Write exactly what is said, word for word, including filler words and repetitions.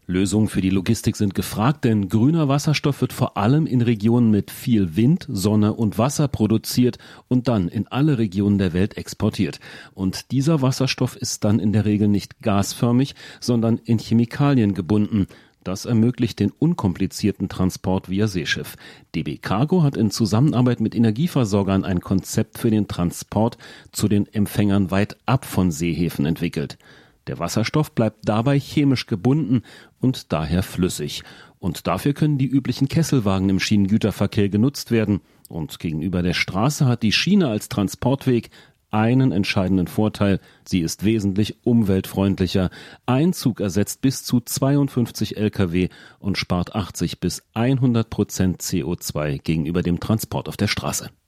Lösungen für die Logistik sind gefragt, denn grüner Wasserstoff wird vor allem in Regionen mit viel Wind, Sonne und Wasser produziert und dann in alle Regionen der Welt exportiert. Und dieser Wasserstoff ist dann in der Regel nicht gasförmig, sondern in Chemikalien gebunden. Das ermöglicht den unkomplizierten Transport via Seeschiff. D B Cargo hat in Zusammenarbeit mit Energieversorgern ein Konzept für den Transport zu den Empfängern weit ab von Seehäfen entwickelt. Der Wasserstoff bleibt dabei chemisch gebunden und daher flüssig. Und dafür können die üblichen Kesselwagen im Schienengüterverkehr genutzt werden. Und gegenüber der Straße hat die Schiene als Transportweg einen entscheidenden Vorteil: Sie ist wesentlich umweltfreundlicher. Ein Zug ersetzt bis zu zweiundfünfzig Lkw und spart achtzig bis hundert Prozent C O zwei gegenüber dem Transport auf der Straße.